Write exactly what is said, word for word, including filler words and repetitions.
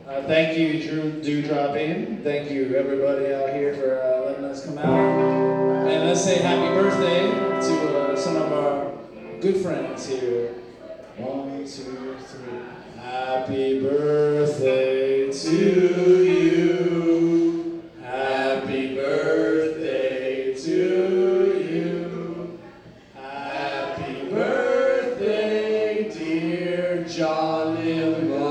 Uh, thank you, Drew Dewdrop in. Thank you, everybody out here, for uh, letting us come out. And let's say happy birthday to uh, some of our good friends here. One, two, three. Happy birthday to you. Happy birthday to you. Happy birthday, dear John Limbo.